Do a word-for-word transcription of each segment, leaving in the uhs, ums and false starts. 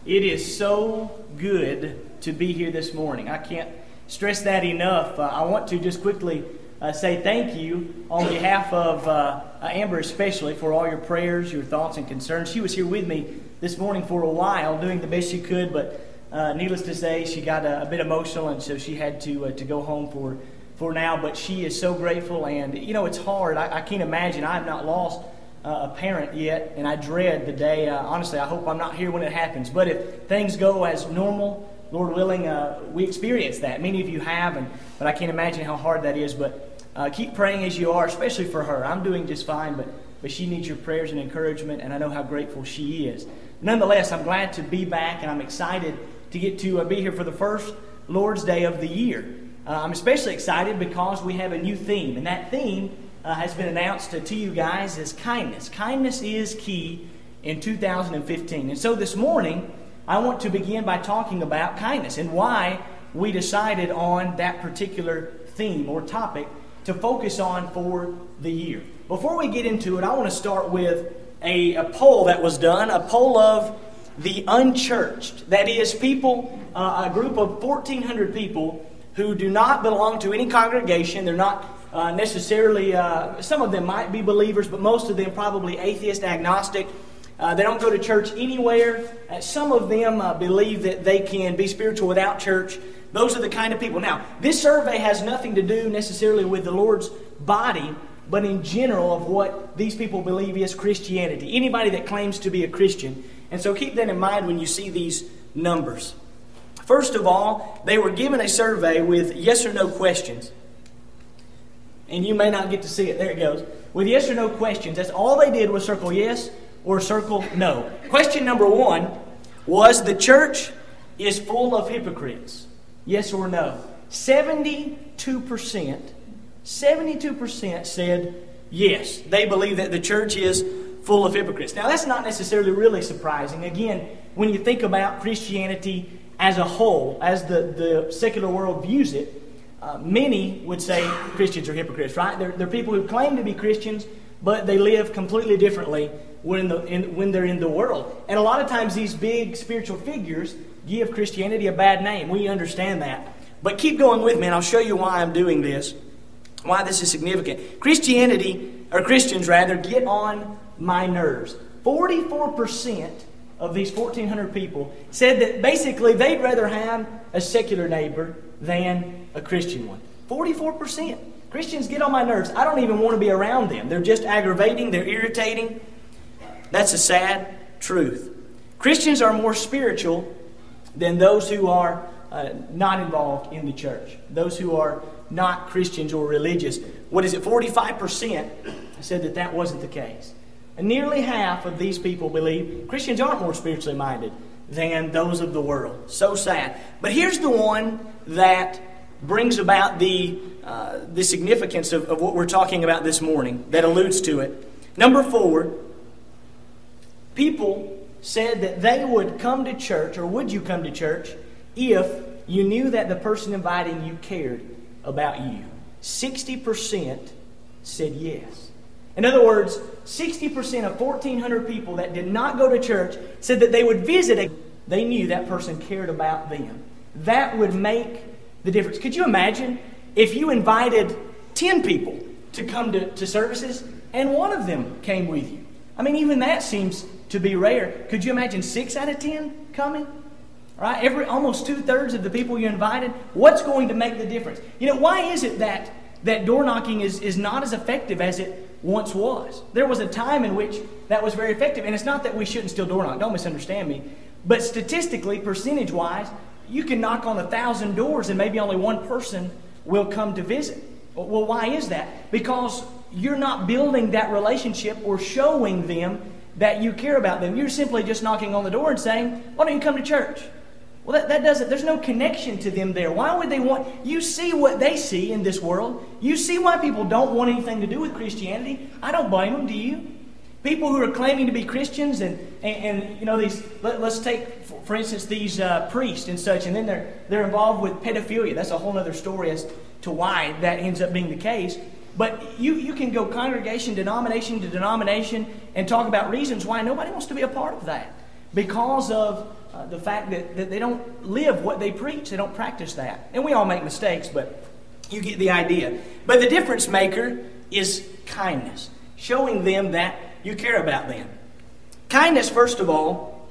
It is so good to be here this morning. I can't stress that enough. Uh, I want to just quickly uh, say thank you on behalf of uh, Amber especially for all your prayers, your thoughts and concerns. She was here with me this morning for a while doing the best she could, but uh, needless to say, she got a, a bit emotional, and so she had to uh, to go home for, for now. But she is so grateful, and you know, it's hard. I, I can't imagine. I have not lost Uh, a parent yet, and I dread the day. Uh, honestly, I hope I'm not here when it happens. But if things go as normal, Lord willing, uh, we experience that. Many of you have, and but I can't imagine how hard that is. But uh, keep praying as you are, especially for her. I'm doing just fine, but but she needs your prayers and encouragement, and I know how grateful she is. Nonetheless, I'm glad to be back, and I'm excited to get to uh, be here for the first Lord's Day of the year. Uh, I'm especially excited because we have a new theme, and that theme Uh, has been announced to, to you guys as kindness. Kindness is key in two thousand fifteen. And so this morning, I want to begin by talking about kindness and why we decided on that particular theme or topic to focus on for the year. Before we get into it, I want to start with a, a poll that was done, a poll of the unchurched. That is, people, uh, a group of fourteen hundred people who do not belong to any congregation. They're not Uh, necessarily, uh, some of them might be believers, but most of them probably atheist, agnostic. Uh, they don't go to church anywhere. Uh, some of them uh, believe that they can be spiritual without church. Those are the kind of people. Now, this survey has nothing to do necessarily with the Lord's body, but in general of what these people believe is Christianity. Anybody that claims to be a Christian. And so keep that in mind when you see these numbers. First of all, they were given a survey with yes or no questions. And you may not get to see it. There it goes. With yes or no questions. That's all they did was circle yes or circle no. Question number one was, the church is full of hypocrites. Yes or no? seventy-two percent, seventy-two percent said yes. They believe that the church is full of hypocrites. Now, that's not necessarily really surprising. Again, when you think about Christianity as a whole, as the, the secular world views it, Uh, many would say Christians are hypocrites, right? They're, they're people who claim to be Christians, but they live completely differently when, the, in, when they're in the world. And a lot of times these big spiritual figures give Christianity a bad name. We understand that. But keep going with me, and I'll show you why I'm doing this, why this is significant. Christianity, or Christians rather, get on my nerves. forty-four percent of these fourteen hundred people said that basically they'd rather have a secular neighbor than a Christian one. forty-four percent. Christians get on my nerves. I don't even want to be around them. They're just aggravating. They're irritating. That's a sad truth. Christians are more spiritual than those who are uh, not involved in the church. Those who are not Christians or religious. What is it? forty-five percent said that that wasn't the case. And nearly half of these people believe Christians aren't more spiritually minded than those of the world. So sad. But here's the one that brings about the uh, the significance of, of what we're talking about this morning, that alludes to it. Number four, people said that they would come to church, or would you come to church, if you knew that the person inviting you cared about you. sixty percent said yes. In other words, sixty percent of fourteen hundred people that did not go to church said that they would visit a they knew that person cared about them. That would make the difference. Could you imagine if you invited ten people to come to, to services and one of them came with you? I mean, even that seems to be rare. Could you imagine six out of ten coming? Right? Every almost two-thirds of the people you invited. What's going to make the difference? You know, why is it that, that door knocking is, is not as effective as it once was? There was a time in which that was very effective. And it's not that we shouldn't still door knock. Don't misunderstand me. But statistically, percentage-wise, you can knock on a thousand doors and maybe only one person will come to visit. Well, why is that? Because you're not building that relationship or showing them that you care about them. You're simply just knocking on the door and saying, why don't you come to church? Well, that, that doesn't, there's no connection to them there. Why would they want, you see what they see in this world. You see why people don't want anything to do with Christianity. I don't blame them, do you? People who are claiming to be Christians and, and, and you know, these, let, let's take, for, for instance, these uh, priests and such, and then they're, they're involved with pedophilia. That's a whole other story as to why that ends up being the case. But you, you can go congregation, denomination to denomination and talk about reasons why nobody wants to be a part of that. Because of uh, the fact that, that they don't live what they preach. They don't practice that. And we all make mistakes, but you get the idea. But the difference maker is kindness, showing them that you care about them. Kindness, first of all,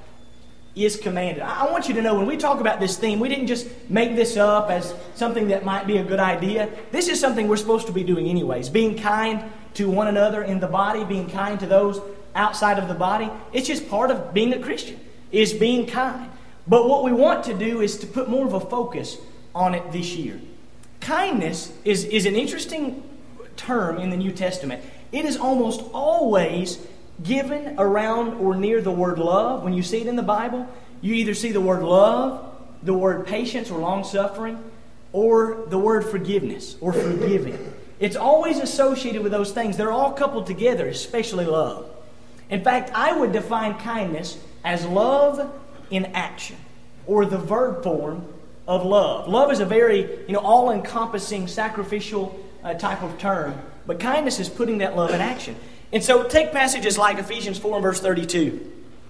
is commanded. I want you to know when we talk about this theme, we didn't just make this up as something that might be a good idea. This is something we're supposed to be doing anyways. Being kind to one another in the body, being kind to those outside of the body. It's just part of being a Christian, is being kind. But what we want to do is to put more of a focus on it this year. Kindness is, is an interesting term in the New Testament. It is almost always given around or near the word love. When you see it in the Bible, you either see the word love, the word patience or long-suffering, or the word forgiveness or forgiving. It's always associated with those things. They're all coupled together, especially love. In fact, I would define kindness as love in action, or the verb form of love. Love is a very, you know, all-encompassing, sacrificial uh, type of term, but kindness is putting that love in action. And so take passages like Ephesians four and verse thirty-two.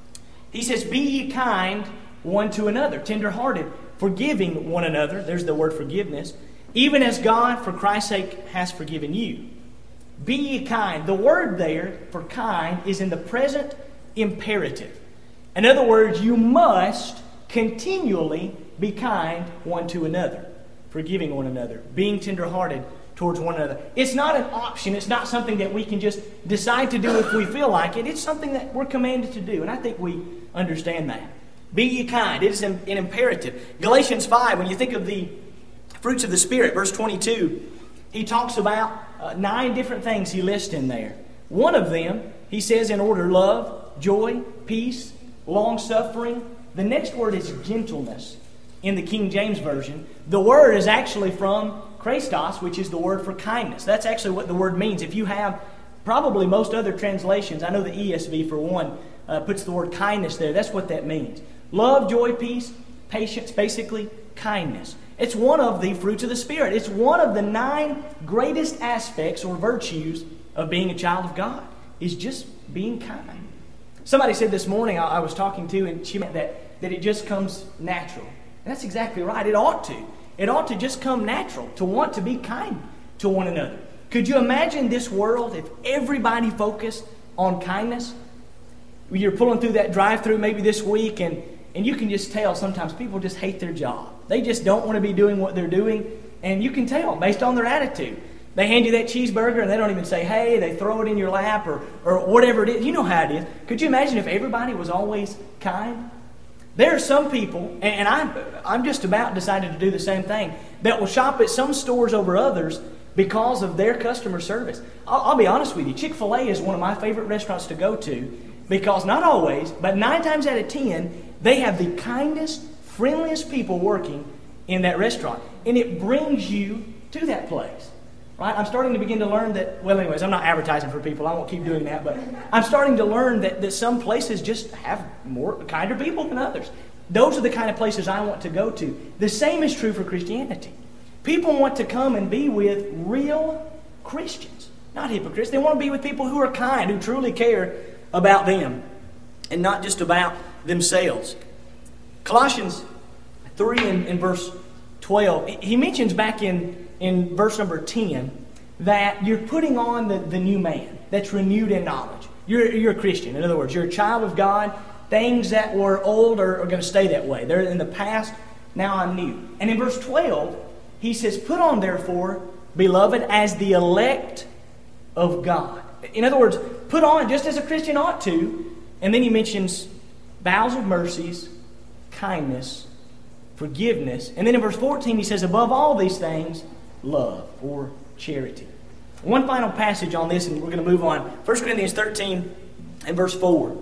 He says, "Be ye kind one to another, tender-hearted, forgiving one another." There's the word forgiveness. "Even as God, for Christ's sake, has forgiven you." Be ye kind. The word there for kind is in the present imperative. In other words, you must continually be kind one to another, forgiving one another, being tender-hearted towards one another. It's not an option. It's not something that we can just decide to do if we feel like it. It's something that we're commanded to do, and I think we understand that. Be ye kind. It is an imperative. Galatians five, when you think of the fruits of the Spirit, verse twenty-two, he talks about uh, nine different things he lists in there. One of them, he says in order, love, joy, peace, long-suffering. The next word is gentleness in the King James Version. The word is actually from Christos, which is the word for kindness. That's actually what the word means. If you have probably most other translations, I know the E S V for one, uh, puts the word kindness there. That's what that means. Love, joy, peace, patience, basically kindness. It's one of the fruits of the Spirit. It's one of the nine greatest aspects or virtues of being a child of God, is just being kind. Somebody said this morning, I, I was talking to, and she meant that, that it just comes natural. And that's exactly right. It ought to. It ought to just come natural to want to be kind to one another. Could you imagine this world if everybody focused on kindness? You're pulling through that drive-thru maybe this week, and, and you can just tell sometimes people just hate their job. They just don't want to be doing what they're doing, and you can tell based on their attitude. They hand you that cheeseburger, and they don't even say, hey, they throw it in your lap, or, or whatever it is. You know how it is. Could you imagine if everybody was always kind? There are some people, and I'm, I'm just about decided to do the same thing, that will shop at some stores over others because of their customer service. I'll, I'll be honest with you, Chick-fil-A is one of my favorite restaurants to go to because not always, but nine times out of ten, they have the kindest, friendliest people working in that restaurant. And it brings you to that place. Right? I'm starting to begin to learn that, well anyways, I'm not advertising for people, I won't keep doing that, but I'm starting to learn that, that some places just have more kinder people than others. Those are the kind of places I want to go to. The same is true for Christianity. People want to come and be with real Christians, not hypocrites. They want to be with people who are kind, who truly care about them, and not just about themselves. Colossians three and, and verse twelve, he mentions back in in verse number ten, that you're putting on the, the new man that's renewed in knowledge. You're, you're a Christian. In other words, you're a child of God. Things that were old are, are going to stay that way. They're in the past, now I'm new. And in verse twelve, he says, put on therefore, beloved, as the elect of God. In other words, put on just as a Christian ought to. And then he mentions bowels of mercies, kindness, forgiveness. And then in verse fourteen, he says, above all these things, love or charity. One final passage on this, and we're going to move on. First Corinthians thirteen and verse four.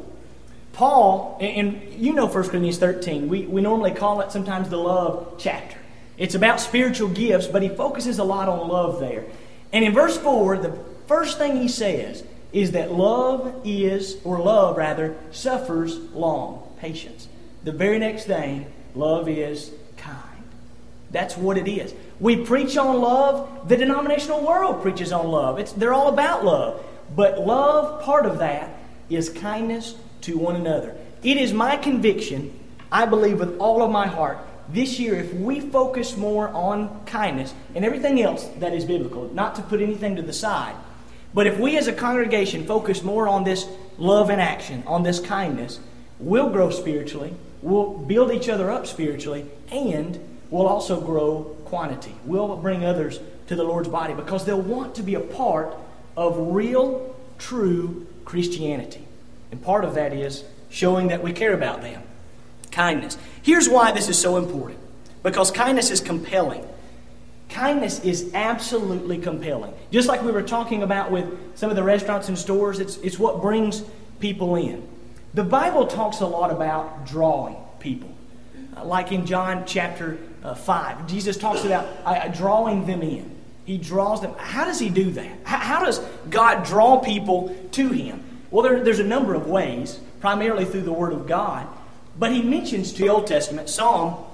Paul, and you know First Corinthians thirteen, we, we normally call it sometimes the love chapter. It's about spiritual gifts, but he focuses a lot on love there. And in verse four, the first thing he says is that love is, or love rather, suffers long, patience. The very next thing, love is kind. That's what it is. We preach on love. The denominational world preaches on love. It's, they're all about love. But love, part of that, is kindness to one another. It is my conviction I believe with all of my heart, this year, if we focus more on kindness and everything else that is biblical, not to put anything to the side, but if we as a congregation focus more on this love in action, on this kindness, we'll grow spiritually, we'll build each other up spiritually, and we'll also grow quantity. We'll bring others to the Lord's body because they'll want to be a part of real, true Christianity. And part of that is showing that we care about them. Kindness. Here's why this is so important. Because kindness is compelling. Kindness is absolutely compelling. Just like we were talking about with some of the restaurants and stores, it's, it's what brings people in. The Bible talks a lot about drawing people. Uh, like in John chapter uh, five, Jesus talks about uh, drawing them in. He draws them. How does He do that? How, how does God draw people to Him? Well, there, there's a number of ways, primarily through the Word of God. But He mentions to the Old Testament, Psalm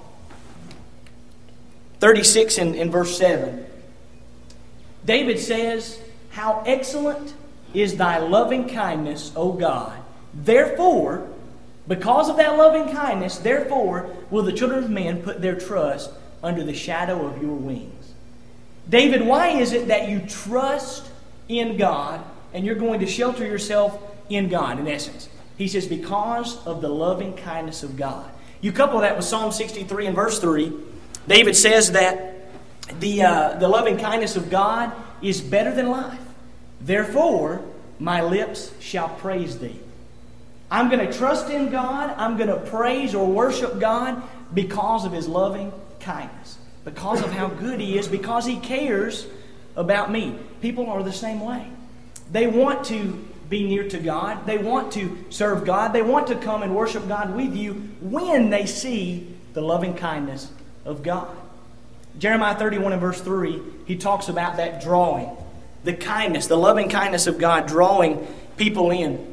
thirty-six in, in verse seven. David says, "How excellent is thy loving kindness, O God. Therefore, because of that loving kindness, therefore will the children of men put their trust under the shadow of your wings." David, why is it that you trust in God and you're going to shelter yourself in God, in essence? He says, because of the loving kindness of God. You couple that with Psalm sixty-three and verse three. David says that the, uh, the loving kindness of God is better than life. Therefore, my lips shall praise thee. I'm going to trust in God. I'm going to praise or worship God because of His loving kindness. Because of how good He is. Because He cares about me. People are the same way. They want to be near to God. They want to serve God. They want to come and worship God with you when they see the loving kindness of God. Jeremiah thirty-one and verse three, he talks about that drawing. The kindness, the loving kindness of God drawing people in.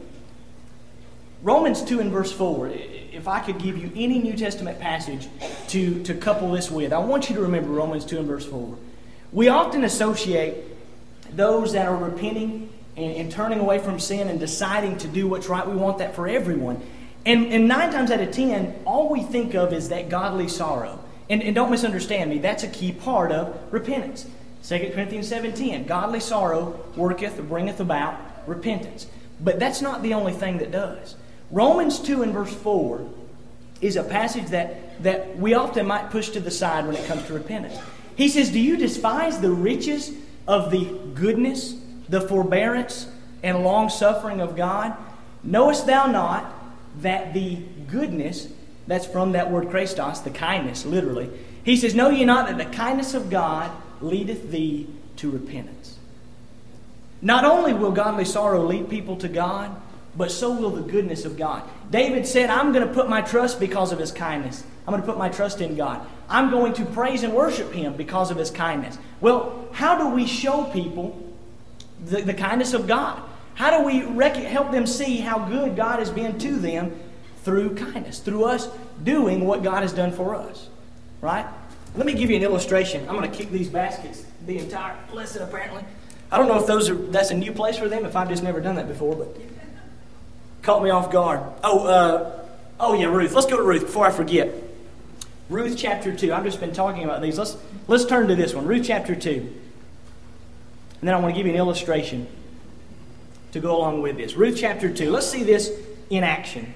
Romans two and verse four, if I could give you any New Testament passage to, to couple this with, I want you to remember Romans two and verse four. We often associate those that are repenting and, and turning away from sin and deciding to do what's right. We want that for everyone. And, and nine times out of ten, all we think of is that godly sorrow. And, and don't misunderstand me, that's a key part of repentance. Second Corinthians seven ten, godly sorrow worketh or bringeth about repentance. But that's not the only thing that does. Romans two and verse four is a passage that, that we often might push to the side when it comes to repentance. He says, "Do you despise the riches of the goodness, the forbearance, and long-suffering of God? Knowest thou not that the goodness," that's from that word Christos, the kindness, literally. He says, "Know ye not that the kindness of God leadeth thee to repentance?" Not only will godly sorrow lead people to God, but so will the goodness of God. David said, "I'm going to put my trust because of His kindness. I'm going to put my trust in God. I'm going to praise and worship Him because of His kindness." Well, how do we show people the, the kindness of God? How do we rec- help them see how good God has been to them? Through kindness, through us doing what God has done for us. Right? Let me give you an illustration. I'm going to kick these baskets the entire lesson, apparently. I don't know if those are that's a new place for them, if I've just never done that before, but caught me off guard. Oh, uh, oh yeah, Ruth. Let's go to Ruth before I forget. Ruth chapter two. I've just been talking about these. Let's let's turn to this one. Ruth chapter two. And then I want to give you an illustration to go along with this. Ruth chapter two. Let's see this in action.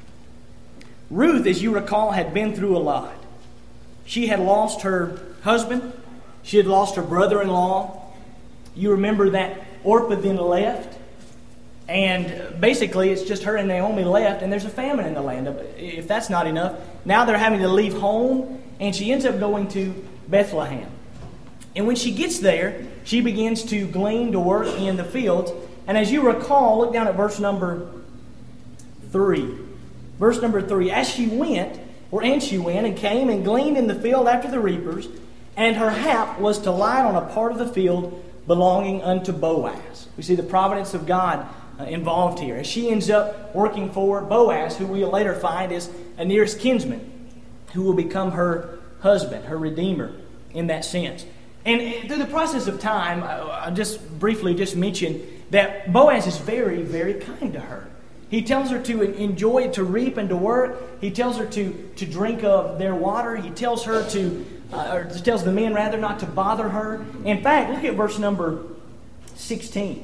Ruth, as you recall, had been through a lot. She had lost her husband. She had lost her brother-in-law. You remember that Orpah then left. And basically, it's just her and Naomi left, and there's a famine in the land. If that's not enough, now they're having to leave home, and she ends up going to Bethlehem. And when she gets there, she begins to glean, to work in the fields. And as you recall, look down at verse number three. Verse number three, as she went, or and she went and came and gleaned in the field after the reapers, and her hap was to light on a part of the field belonging unto Boaz. We see the providence of God uh, involved here. As she ends up working for Boaz, who we'll later find is a nearest kinsman, who will become her husband, her redeemer in that sense. And through the process of time, I'll just briefly just mention that Boaz is very, very kind to her. He tells her to enjoy, to reap and to work. He tells her to, to drink of their water. He tells her to, uh, or tells the men rather not to bother her. In fact, look at verse number sixteen.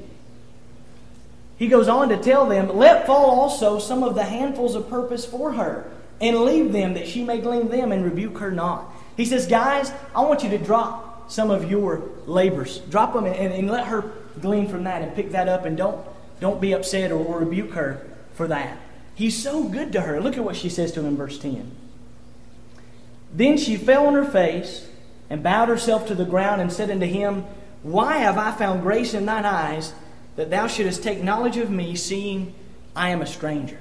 He goes on to tell them, let fall also some of the handfuls of purpose for her, and leave them that she may glean them, and rebuke her not. He says, guys, I want you to drop some of your labors. Drop them and, and, and let her glean from that and pick that up, and don't, don't be upset or, or rebuke her for that. He's so good to her. Look at what she says to him in verse ten. Then she fell on her face and bowed herself to the ground and said unto him, why have I found grace in thine eyes, that thou shouldest take knowledge of me, seeing I am a stranger?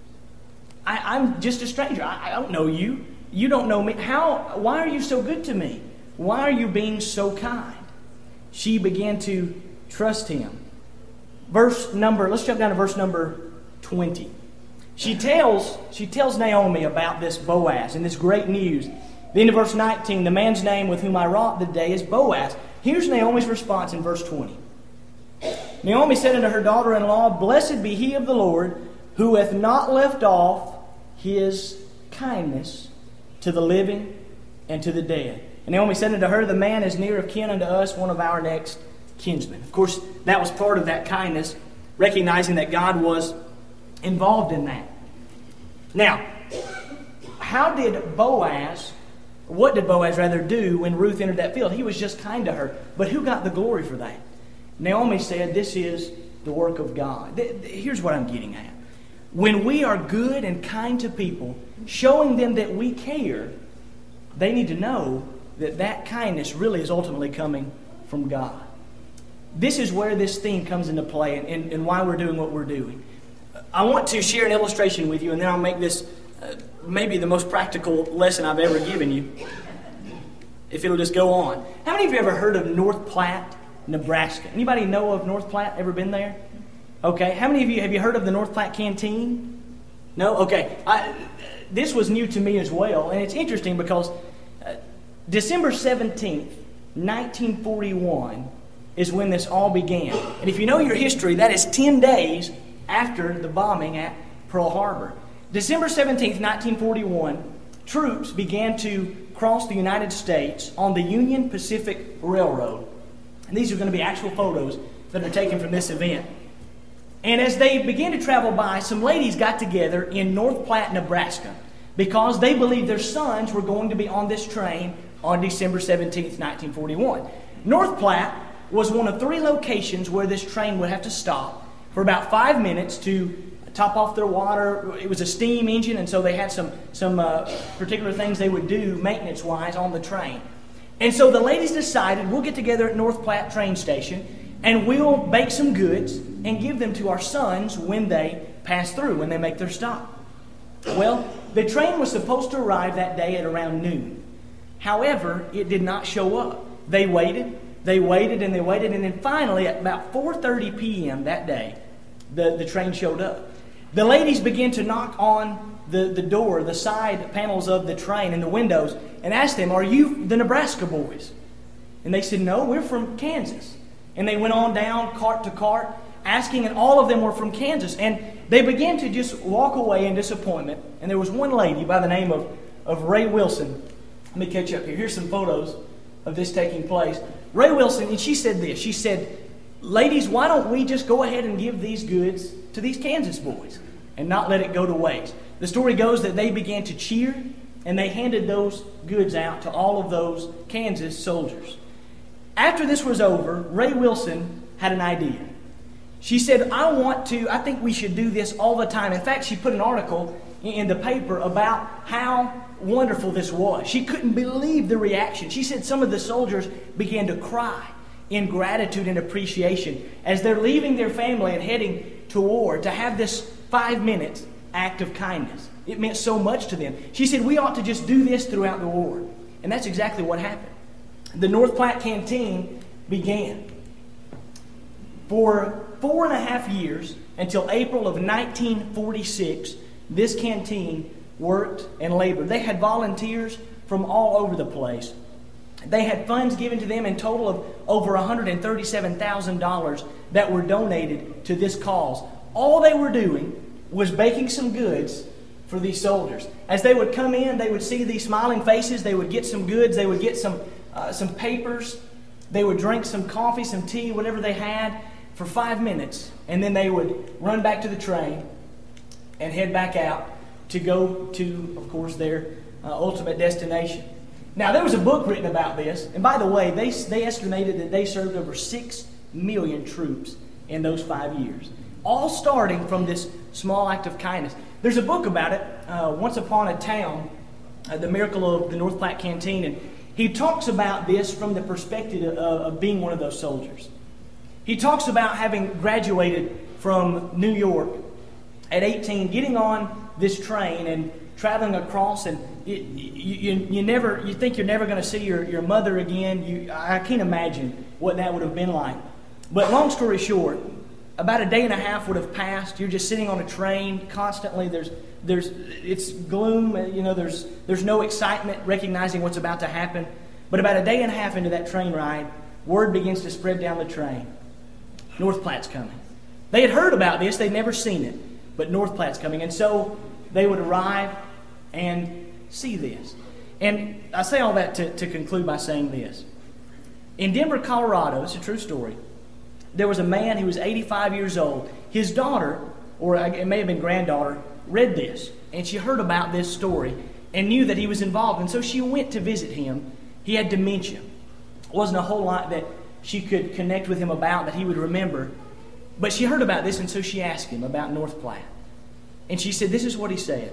I, I'm just a stranger. I, I don't know you. You don't know me. How? Why are you so good to me? Why are you being so kind? She began to trust him. Verse number, let's jump down to verse number twenty. She tells, she tells Naomi about this Boaz and this great news. Then in verse nineteen, the man's name with whom I wrought the day is Boaz. Here's Naomi's response in verse twenty. Naomi said unto her daughter-in-law, blessed be he of the Lord, who hath not left off his kindness to the living and to the dead. And Naomi said unto her, the man is near of kin unto us, one of our next kinsmen. Of course, that was part of that kindness, recognizing that God was involved in that. Now, how did Boaz, what did Boaz rather do when Ruth entered that field? He was just kind to her. But who got the glory for that? Naomi said, this is the work of God. Here's what I'm getting at. When we are good and kind to people, showing them that we care, they need to know that that kindness really is ultimately coming from God. This is where this theme comes into play, and, and, and why we're doing what we're doing. I want to share an illustration with you, and then I'll make this uh, maybe the most practical lesson I've ever given you, if it'll just go on. How many of you ever heard of North Platte, Nebraska? Anybody know of North Platte? Ever been there? Okay. How many of you, have you heard of the North Platte Canteen? No? Okay. I, this was new to me as well, and it's interesting because uh, December seventeenth, nineteen forty-one is when this all began. And if you know your history, that is ten days after the bombing at Pearl Harbor. December seventeenth, nineteen forty-one, troops began to cross the United States on the Union Pacific Railroad. And these are going to be actual photos that are taken from this event. And as they began to travel by, some ladies got together in North Platte, Nebraska, because they believed their sons were going to be on this train on December seventeenth, nineteen forty-one. North Platte was one of three locations where this train would have to stop for about five minutes to top off their water. It was a steam engine, and so they had some, some uh, particular things they would do maintenance-wise on the train. And so the ladies decided, we'll get together at North Platte train station, and we'll bake some goods and give them to our sons when they pass through, when they make their stop. Well, the train was supposed to arrive that day at around noon. However, it did not show up. They waited, they waited, and they waited, and then finally at about four thirty p.m. that day, the, the train showed up. The ladies began to knock on the, the door, the side panels of the train and the windows, and asked them, are you the Nebraska boys? And they said, no, we're from Kansas. And they went on down cart to cart, asking, and all of them were from Kansas. And they began to just walk away in disappointment. And there was one lady by the name of, of Ray Wilson. Let me catch up here. Here's some photos of this taking place. Ray Wilson, and she said this. She said, ladies, why don't we just go ahead and give these goods to these Kansas boys and not let it go to waste? The story goes that they began to cheer, and they handed those goods out to all of those Kansas soldiers. After this was over, Ray Wilson had an idea. She said, I want to, I think we should do this all the time. In fact, she put an article in the paper about how wonderful this was. She couldn't believe the reaction. She said some of the soldiers began to cry in gratitude and appreciation as they're leaving their family and heading to war, to have this five minutes act of kindness. It meant so much to them. She said, we ought to just do this throughout the war. And that's exactly what happened. The North Platte Canteen began. For four and a half years, until April of nineteen forty-six, this canteen worked and labored. They had volunteers from all over the place. They had funds given to them in total of over one hundred thirty-seven thousand dollars that were donated to this cause. All they were doing was baking some goods for these soldiers. As they would come in, they would see these smiling faces. They would get some goods. They would get some uh, some papers. They would drink some coffee, some tea, whatever they had for five minutes. And then they would run back to the train and head back out to go to, of course, their uh, ultimate destination. Now, there was a book written about this. And by the way, they, they estimated that they served over six million troops in those five years. All starting from this small act of kindness. There's a book about it, uh, Once Upon a Town, uh, The Miracle of the North Platte Canteen. And he talks about this from the perspective of, of being one of those soldiers. He talks about having graduated from New York at eighteen, getting on this train and traveling across, and it, you, you, you never you think you're never going to see your, your mother again. You, I can't imagine what that would have been like. But long story short, about a day and a half would have passed. You're just sitting on a train constantly. There's there's it's gloom. You know, there's there's no excitement recognizing what's about to happen. But about a day and a half into that train ride, word begins to spread down the train. North Platte's coming. They had heard about this. They'd never seen it. But North Platte's coming. And so they would arrive and see this. And I say all that to, to conclude by saying this. In Denver, Colorado, it's a true story, there was a man who was eighty-five years old. His daughter, or it may have been granddaughter, read this. And she heard about this story and knew that he was involved. And so she went to visit him. He had dementia. It wasn't a whole lot that she could connect with him about that he would remember. But she heard about this, and so she asked him about North Platte. And she said, this is what he said.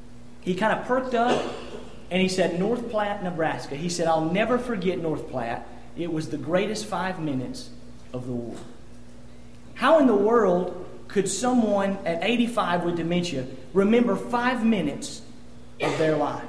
He kind of perked up, and he said, North Platte, Nebraska. He said, I'll never forget North Platte. It was the greatest five minutes of the war. How in the world could someone at eighty-five with dementia remember five minutes of their life?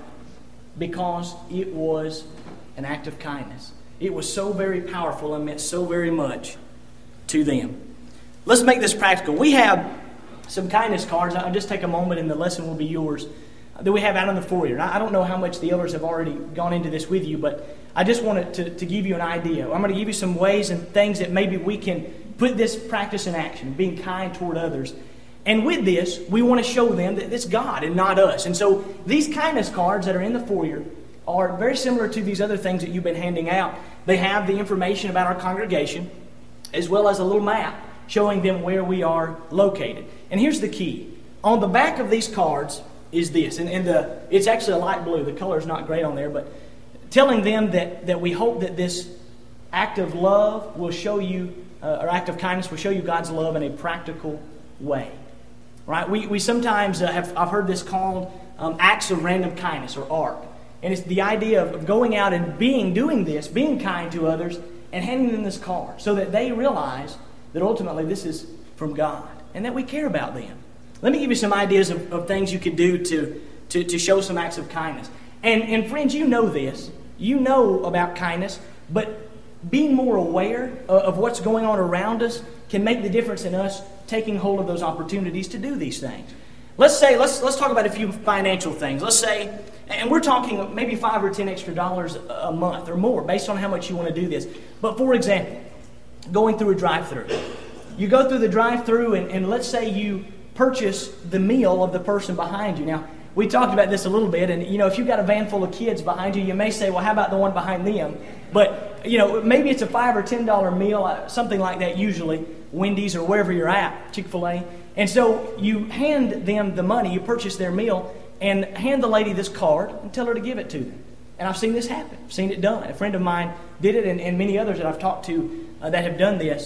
Because it was an act of kindness. It was so very powerful and meant so very much to them. Let's make this practical. We have some kindness cards. I'll just take a moment and the lesson will be yours, that we have out in the foyer. Now, I don't know how much the elders have already gone into this with you, but I just wanted to, to give you an idea. I'm going to give you some ways and things that maybe we can put this practice in action, being kind toward others. And with this, we want to show them that it's God and not us. And so these kindness cards that are in the foyer are very similar to these other things that you've been handing out. They have the information about our congregation, as well as a little map showing them where we are located. And here's the key. On the back of these cards is this. And, and the, it's actually a light blue. The color is not great on there, but telling them that, that we hope that this act of love will show you, uh, or act of kindness will show you God's love in a practical way. Right? We, we sometimes uh, have, I've heard this called um, acts of random kindness, or A R C. And it's the idea of going out and being, doing this, being kind to others, and handing them this card so that they realize that ultimately this is from God and that we care about them. Let me give you some ideas of, of things you could do to, to, to show some acts of kindness. And, and friends, you know this. You know about kindness, but being more aware of, of what's going on around us can make the difference in us taking hold of those opportunities to do these things. Let's say, let's let's talk about a few financial things. Let's say, and we're talking maybe five or ten extra dollars a month or more based on how much you want to do this. But for example, going through a drive-thru. You go through the drive-thru and, and let's say you purchase the meal of the person behind you. Now, we talked about this a little bit, and you know, if you've got a van full of kids behind you, you may say, well, how about the one behind them? But, you know, maybe it's a five or ten dollar meal, something like that usually, Wendy's or wherever you're at, Chick-fil-A. And so you hand them the money, you purchase their meal, and hand the lady this card and tell her to give it to them. And I've seen this happen. I've seen it done. A friend of mine did it, and, and many others that I've talked to uh, that have done this.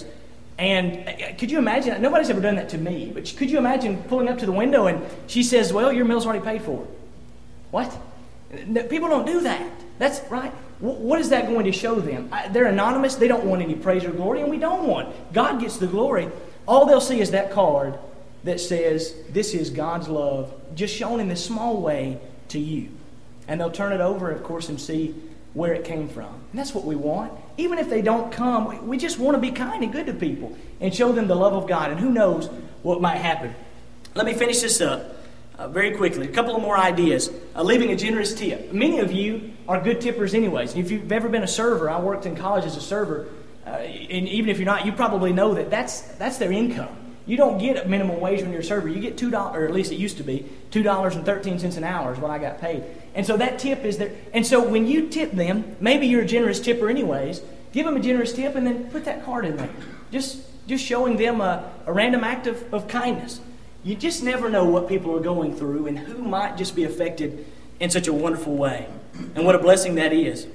And could you imagine, nobody's ever done that to me, but could you imagine pulling up to the window and she says, well, your meal's already paid for. What? People don't do that. That's right. What is that going to show them? They're anonymous. They don't want any praise or glory, and we don't want. God gets the glory. All they'll see is that card that says, this is God's love, just shown in this small way to you. And they'll turn it over, of course, and see where it came from. And that's what we want. Even if they don't come, we just want to be kind and good to people and show them the love of God. And who knows what might happen. Let me finish this up uh, very quickly. A couple of more ideas. Uh, leaving a generous tip. Many of you are good tippers anyways. If you've ever been a server, I worked in college as a server, uh, and even if you're not, you probably know that that's, that's their income. You don't get a minimum wage when you're a server. You get two dollars, or at least it used to be, two dollars and thirteen cents an hour is what I got paid. And so that tip is there. And so when you tip them, maybe you're a generous tipper anyways, give them a generous tip and then put that card in there. Just just showing them a, a random act of, of kindness. You just never know what people are going through and who might just be affected in such a wonderful way. And what a blessing that is.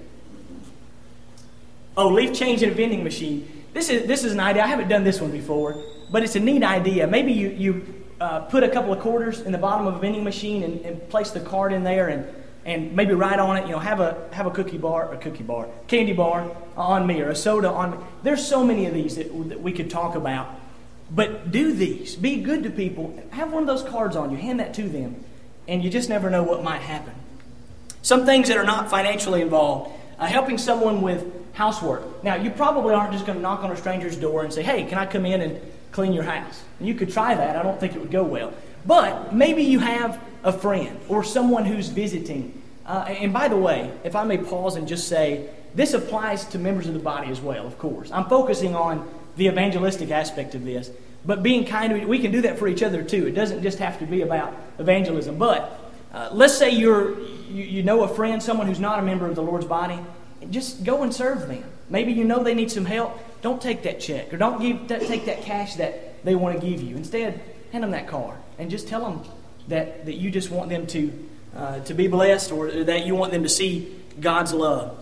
Oh, leaf change in a vending machine. This is this is an idea. I haven't done this one before, but it's a neat idea. Maybe you, you uh, put a couple of quarters in the bottom of a vending machine and, and place the card in there and, and maybe write on it, you know, have a have a cookie bar, a cookie bar, candy bar on me, or a soda on me. There's so many of these that, that we could talk about. But do these. Be good to people. Have one of those cards on you. Hand that to them. And you just never know what might happen. Some things that are not financially involved. Uh, helping someone with housework. Now, you probably aren't just going to knock on a stranger's door and say, hey, can I come in and clean your house? And you could try that. I don't think it would go well. But maybe you have a friend or someone who's visiting. Uh, and by the way, if I may pause and just say, this applies to members of the body as well, of course. I'm focusing on the evangelistic aspect of this. But being kind, we can do that for each other too. It doesn't just have to be about evangelism. But uh, let's say you're you, you know a friend, someone who's not a member of the Lord's body. Just go and serve them. Maybe you know they need some help. Don't take that check or don't give that, take that cash that they want to give you. Instead, hand them that card and just tell them that, that you just want them to uh, to be blessed or that you want them to see God's love.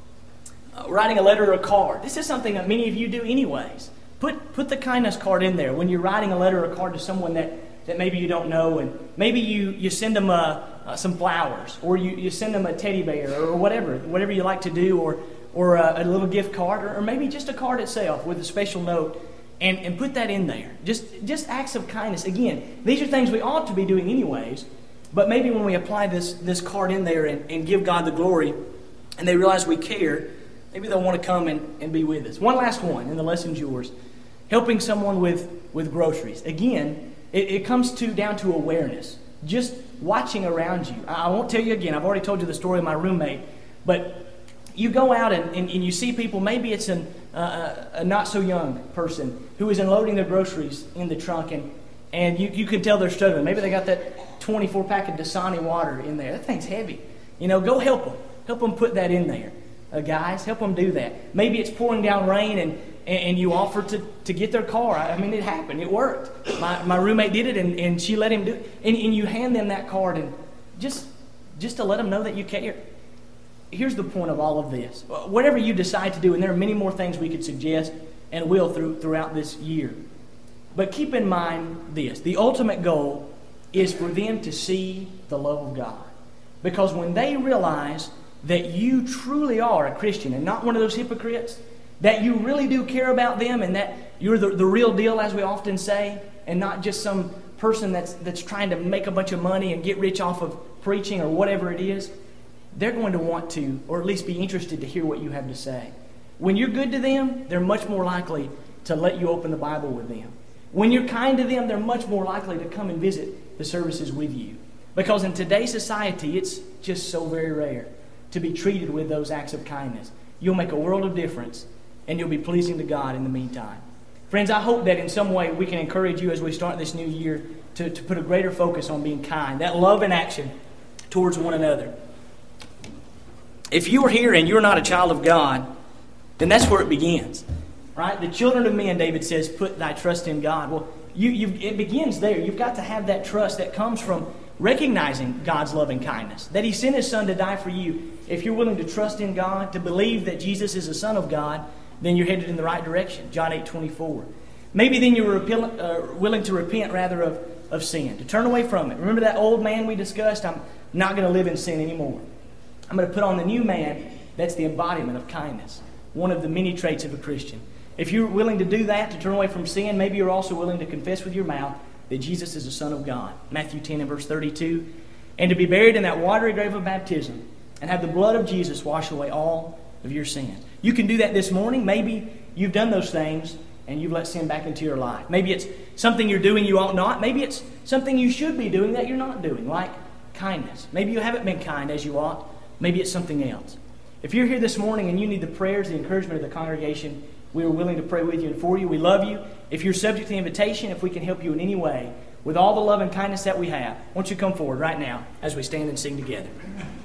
Uh, writing a letter or a card. This is something that many of you do anyways. Put put the kindness card in there when you're writing a letter or a card to someone that, that maybe you don't know, and maybe you, you send them uh, uh, some flowers, or you, you send them a teddy bear, or whatever, whatever you like to do, or or a, a little gift card, or, or maybe just a card itself with a special note, and, and put that in there. Just just acts of kindness. Again, these are things we ought to be doing anyways, but maybe when we apply this, this card in there and, and give God the glory, and they realize we care, maybe they'll want to come and, and be with us. One last one, and the lesson's yours. Helping someone with, with groceries. Again, it, it comes to down to awareness. Just watching around you. I, I won't tell you again. I've already told you the story of my roommate. But you go out and, and, and you see people. Maybe it's an, uh, a not-so-young person who is unloading their groceries in the trunk. And, and you, you can tell they're struggling. Maybe they got that twenty-four pack of Dasani water in there. That thing's heavy. You know, go help them. Help them put that in there. Uh, guys, help them do that. Maybe it's pouring down rain and and you offer to, to get their car. I mean, it happened. It worked. My my roommate did it, and, and she let him do it. And, and you hand them that card, and just just to let them know that you care. Here's the point of all of this. Whatever you decide to do, and there are many more things we could suggest and will through, throughout this year. But keep in mind this. The ultimate goal is for them to see the love of God. Because when they realize that you truly are a Christian and not one of those hypocrites, that you really do care about them and that you're the, the real deal, as we often say, and not just some person that's that's trying to make a bunch of money and get rich off of preaching or whatever it is, they're going to want to, or at least be interested to hear what you have to say. When you're good to them, they're much more likely to let you open the Bible with them. When you're kind to them, they're much more likely to come and visit the services with you. Because in today's society, it's just so very rare to be treated with those acts of kindness. You'll make a world of difference, and you'll be pleasing to God in the meantime. Friends, I hope that in some way we can encourage you as we start this new year to, to put a greater focus on being kind, that love in action towards one another. If you are here and you're not a child of God, then that's where it begins. Right? The children of men, David says, put thy trust in God. Well, you, you, it begins there. You've got to have that trust that comes from recognizing God's loving kindness, that He sent His Son to die for you. If you're willing to trust in God, to believe that Jesus is the Son of God, then you're headed in the right direction. John eight twenty-four. Maybe then you're repel- uh, willing to repent rather of, of sin, to turn away from it. Remember that old man we discussed? I'm not going to live in sin anymore. I'm going to put on the new man. That's the embodiment of kindness, one of the many traits of a Christian. If you're willing to do that, to turn away from sin, maybe you're also willing to confess with your mouth that Jesus is the Son of God. Matthew ten and verse thirty-two. And to be buried in that watery grave of baptism and have the blood of Jesus wash away all of your sins. You can do that this morning. Maybe you've done those things and you've let sin back into your life. Maybe it's something you're doing you ought not. Maybe it's something you should be doing that you're not doing, like kindness. Maybe you haven't been kind as you ought. Maybe it's something else. If you're here this morning and you need the prayers, the encouragement of the congregation, we are willing to pray with you and for you. We love you. If you're subject to the invitation, if we can help you in any way, with all the love and kindness that we have, won't you come forward right now as we stand and sing together.